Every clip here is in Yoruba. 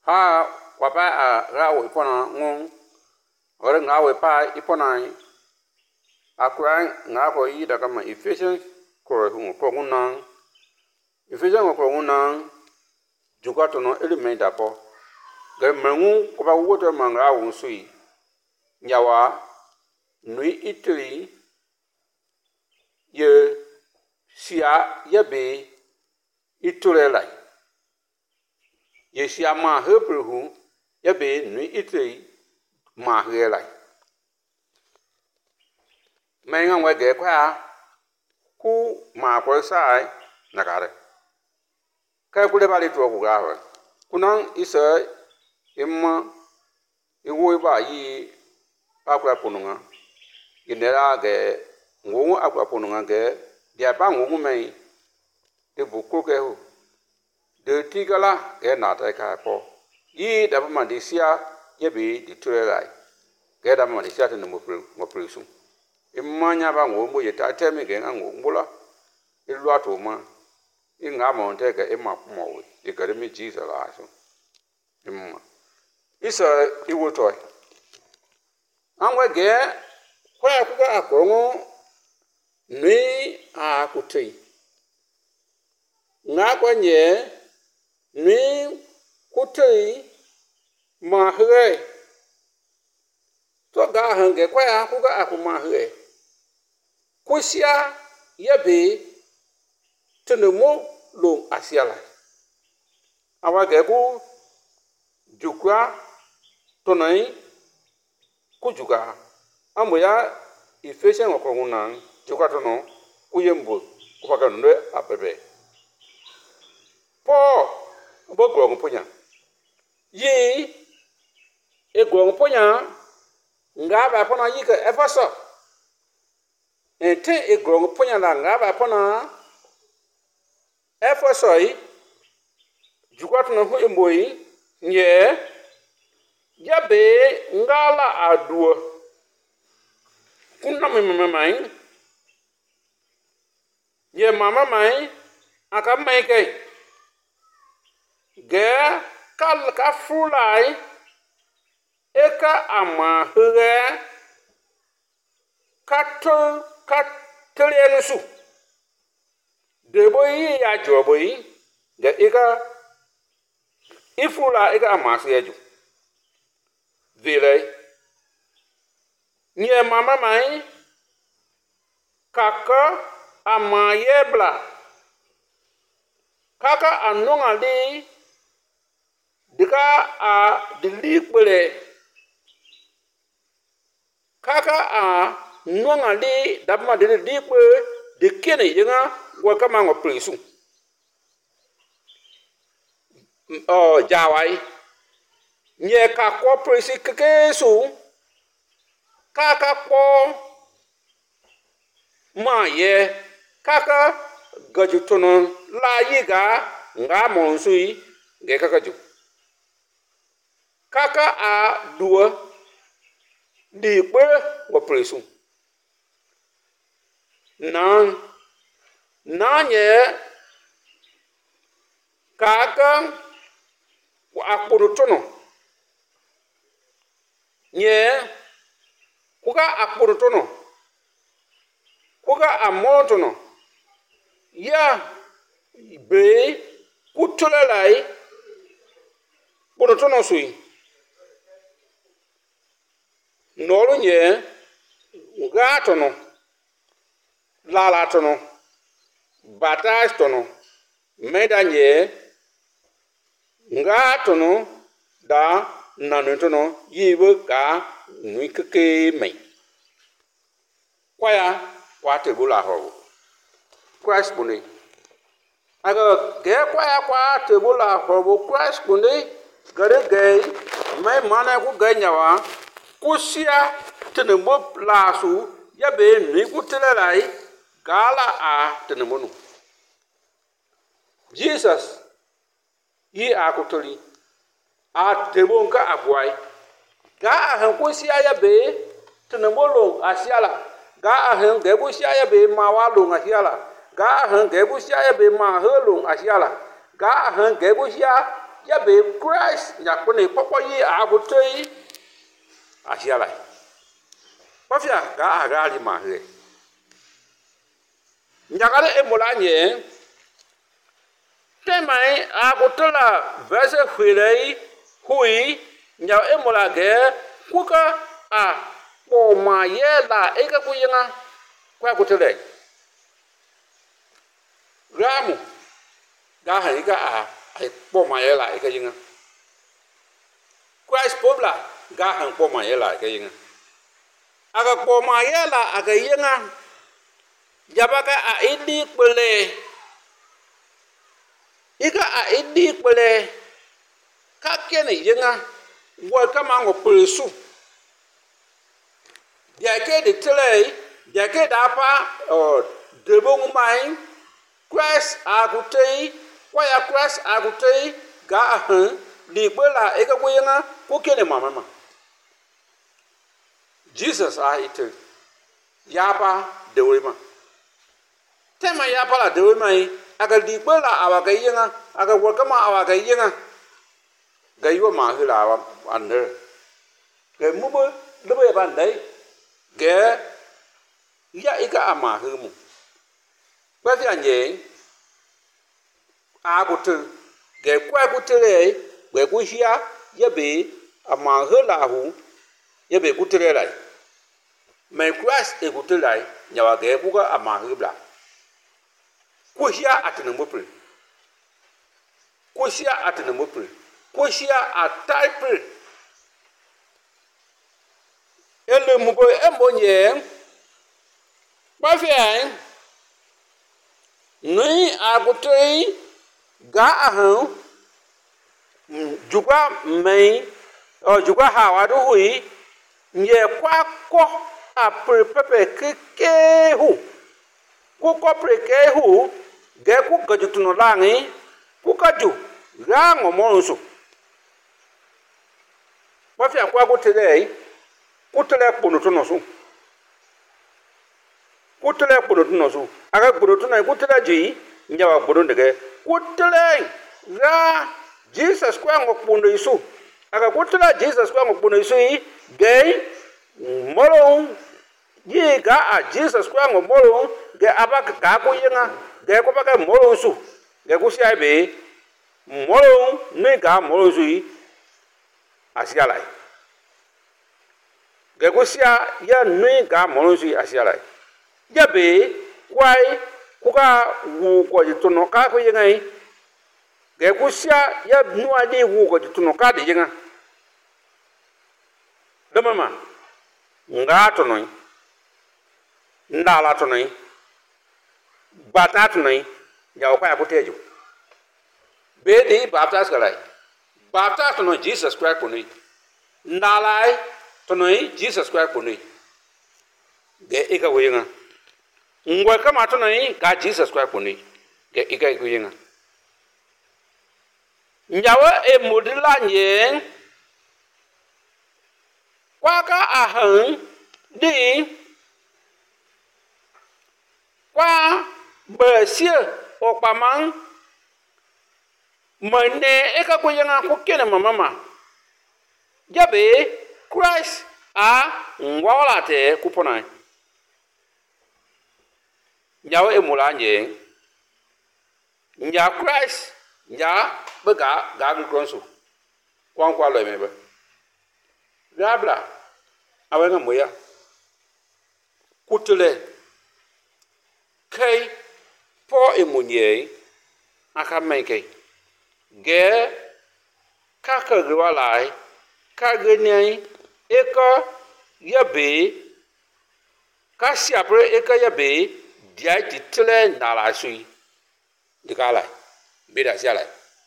ha wapa a ra wo ipona ngun ore nga we pa ipona akura nga ko yi daga ma Ephesians ko hu ko ngunan Ephesians ko ngunan jukato no element apo ga mangu ko ba woto manga wo sui nyawa nui itri ye sia ye be iturelai ye sia ma hebrew ye be nui itri ma helai menga wege kwa ku ma ko sai nakare ka ku le bali to ku ga kunan isa imma iwo ba yi akwa pununga inera ge ngungu akwa pununga ge dia ba ngungu mai de buku ke hu de tigala ge na ta ka ko yi da ma de sia ye be di turai ge da ma de sia te no mo presu imanya ba ngungu ye ta te mi ge ngungu mbula ilu ato ma inga mo te ge imma mo we e ga mi Jesus la so imma isa iwo toy angwe ge kwa kuga akongo ni akutei nga kwanye ni kutei mahwe to ga hange kwa kuga akumahwe kusia yebe tenemo lo asiala awa ge ku jukwa tonai kujuga amoya Ephesians ko ngunan jukato no kuyembo kupaka ndo apebe po bogro ngoponya yi egro ngoponya ngaba pona yika Efeso ente egro ngoponya la ngaba pona Efeso yi jukato no huyembo yi nye yabe ngala aduo kuna mamai ye mama mai aka mai kai ge kal ka fulai eka ama hwe katelenusu de boyi ya joboyi de eka ifula eka ama seju vile nye mama mai kaka amayebla kaka anonga li dika a dilikbele kaka a nonga li dabma de dikbe de kene yenga waka mango presu jawai nye ka ko presi kekesu kaka ko maye kaka gajutono la yiga nga monsui ge kaka ju kaka a duo di pe wo presu na nye kaka wa akpurutono nye kuga akpurutono kuga amotono ya be kutolalai purutono sui nolu nye gatono lalatono batastono medanye ngatono da nanutono yibe ka nuikeke mai kwaya wate bula ho Christ bune aga ge kwaya kwa tebula ho Christ bune gare ge mai mana ku ganyawa kusia tenembo lasu ya be ni ku telelai gala a tenemonu Jesus yi akutoli a tebonka akwai ga han kusia ya be tenembo lo asiala ga han ge kusia ya be mawalo asiala ga han ge kusia ya be mahelo asiala ga han ge kusia ya be Christ nyakpone popo yi agutoi asiala pafia ga agali mahe nyakale emola nye temai agutola verse khwelei hui nya emola ge kuka a poma yela eka kuyinga kwa gutele ramu ga hanga a ai poma yela eka yinga Christ pobla ga hang poma yela eka yinga aga poma yela aga yinga jabaka a idi pele ika a idi pele ka kene yinga wo kama ngo presu ya ke de tele ya ke da pa de bon mai Christ agutei kwa ya Christ agutei ga han di pela eka ko yinga ko kene mama Jesus a ite yapa de wema tema yapa la de wema aga di pela awaga yinga aga wo kama awaga yinga ga yo ma hila wa ande ge mubo lebe ban dai ge ya ika ama humu ba fi anye a gutu ge kwa gutule ge ku hia ye be ama hila hu ye be gutule lai me Christ e gutule nyawa ge ku ga ama hibla ku hia atene mopre ku hia atene mopre ku hia ataipe ele mubo emonye pafia ni agutei ga ahan juga mei o juga hawadu hui nye kwa ko a prepepe kekehu ku ko prekehu ge ku gajutuno langi ku kaju ga ngomonso pafia kwa gutei kutele kponotono so kutele kponotono so aga kponotono kutele ji nyawa kpono ndege kutele ra Jesus kwa ngokpono isu aga kutele Jesus kwa ngokpono isu ge molo yi ga a Jesus kwa ngomolo ge abaka ga ko yinga ge ko baka molo su ge ku sia be molo ni ga molo su asiala gegosia ya nui ga monzi asiala ya be kwai kuka wu ko jituno ka ko yengai gegosia ya nuwa di wu ko jituno ka de yenga damama nga to noi ndala to noi bata to noi ya ko ya ko tejo be di baptist galai baptist to no Jesus Christ ko noi ndalai tonoi Jesus Christ ponoi ge ika goyenga ngwa kama tonoi ga Jesus Christ ponoi ge ika goyenga nyawa e modila nye kwa ka ahan di kwa besie okpamang mane ika goyenga ko kene mama jabe Christ a ngwala te kupona nyawo emula nye nya Christ nya bega gagu gronso kwa lo mebe gabla awenga moya kutule kai po emunye aka menke ge kaka gwalai ka gani eka yabe ka siapre eka yabe dia title na la sui dikala beda siala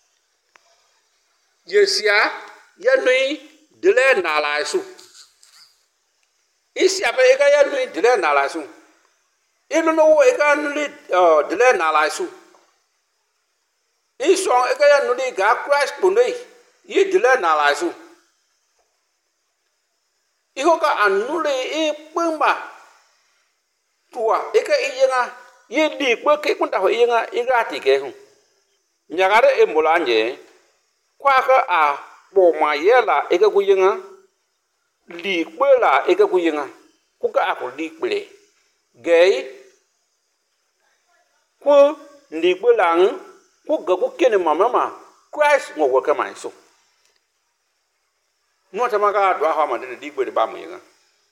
yesia ya nui dele na la su isiapre eka ya nui dele na la su inu no wo eka nui dele na la su ison eka ya nui ga Christ ponoi yi dele na la su ihoka anule e pemba tua eka iyenga ye di pe ke kunta ho iyenga igati ke hu nyagare e mulanje kwa ka a bo ma ye la e ka ku yinga li kpe la e ka ku yinga ku ka a ku li kpe gei ku li kpe la ku ga ku kene mama Christ ngo wo ka mai so no ta ma ka do ha ma de li kpe de ba mu yinga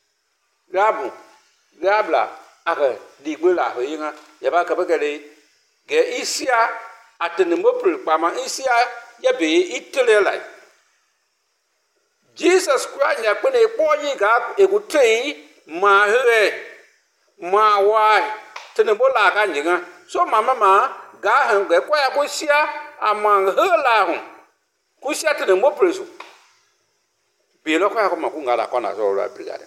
gabla aka li kpe la ho yinga ya ba ka ba ga le ge isia atene mo pri pa ma isia ya be itele lai Jesus Christ ya pene po yi ga egutei ma he ma wa tene bola ka nyinga so mama ga han ga kwa ya ko sia ama he la hu ku sia tene mo presu be lo kwa ya ko ma ku ngala ko na so la brigade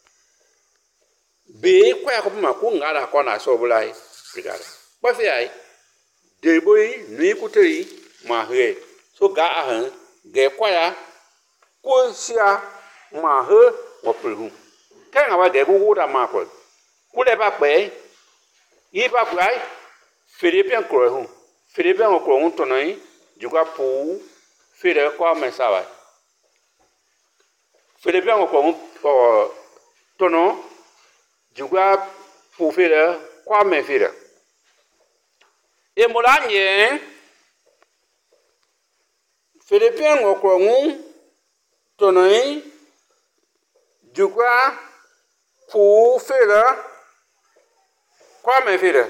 be kwa ya ko ma ku ngala ko na so bulai brigade ba fi ai de boy ni ku tei ma he so ga han ga kwa ya ko sia ma he wo prehu ka nga wa de ku da ma ko ku le ba pe yi ba kwai Philippiens ko hu Philippiens ko un tonai juga pu fere ko me sawa Philippiens ko un tono juga pu fere ko me fere e molanye Philippiens ko un tonai juga pu fere kwa me fere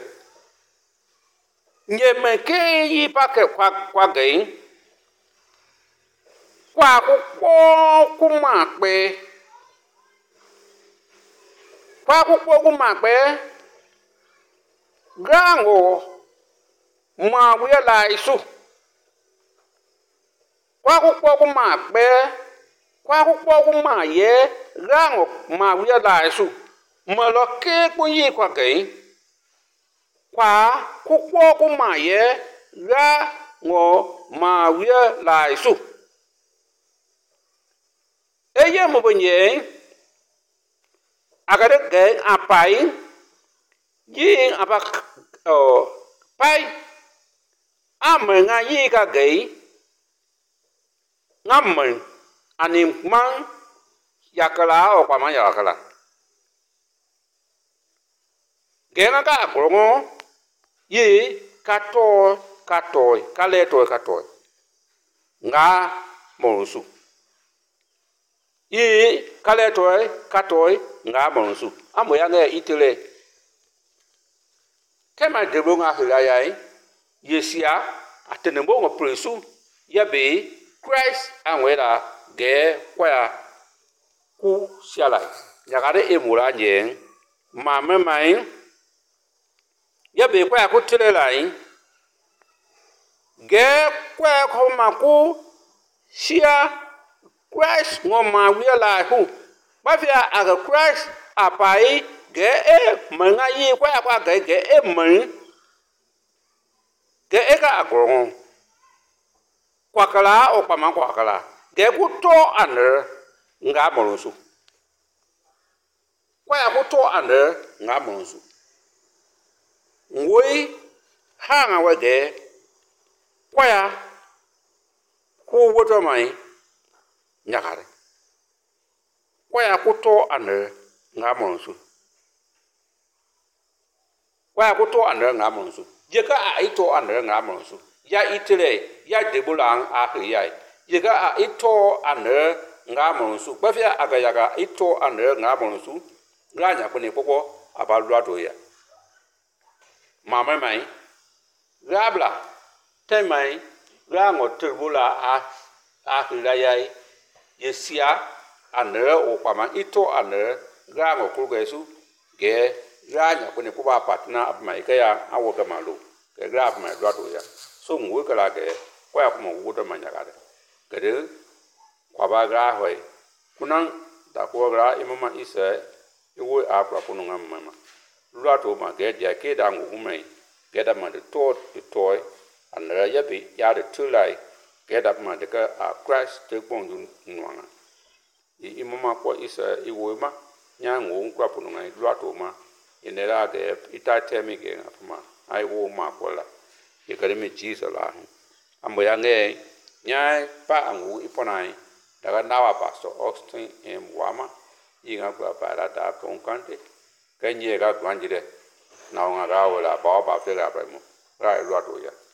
nye me ke yi pa ke kwa ge kwa ku ma pe kwa ku ma pe gango ma wi la isu kwa ku ma pe kwa ku ma ye gango ma wi la isu ma lo ke ku yi kwa ge kwa ku ma ye ga ngo ma wi la isu eye mo bonye agade ge apai yi apa pai amenga yi ka ge ngamen anim mang yakala o kwa ma yakala gena ka akrongo yi kato kale to nga monsu yi kale to nga monsu amo ya nga itele tema debo nga hilaya yesia atenembo ngo presu ya be Christ anwera ge kwa ku siala yakare emura nyen mama mai ya be kwa ku tele lai ge kwa ko maku sia Christ ngo ma wi la hu ba fi aga Christ apai ge manga yi kwa ge men ge ka agro kwa kala o pa ma kwa kala ge ku to ane nga monsu kwa ku to ane nga monsu ngoi hanga wage kwaya ku woto mai nyakare kwaya ku to ane nga monsu kwaya ku to ane nga monsu jeka a ito ane nga monsu ya itire ya debulang ahiyai jeka a ito ane nga monsu bafia agayaga ito ane nga monsu granya kune poko abalwa to ya mama mai gabla temai rango turbula a hilai yesia ane o pama ito ane rango kugesu ge ranya kune kuba patna apmai kaya awo kamalu ke grab mai dwato ya so ngwe kala ke kwa kuma wuto manyakare kede kwa ba gra hoy kunan da ko gra imama isa iwo apra kununga mama dwato ma ge dia ke da ngumai get up man the toy and ya be ya the two like get up man the crash te pon nuanga I mama ko isa iwo ma nyango nkwa pununga dwato ma inera ge ita temi ge afuma ai wo ma ko la e kare me Jesus la ambo ya nge Nyai pa angu iponai daga nawa pastor Austin Wama inga kwa para da konkante kanye ga gwanjire na nga ga wala ba ba te ga ba mu ga lo to ya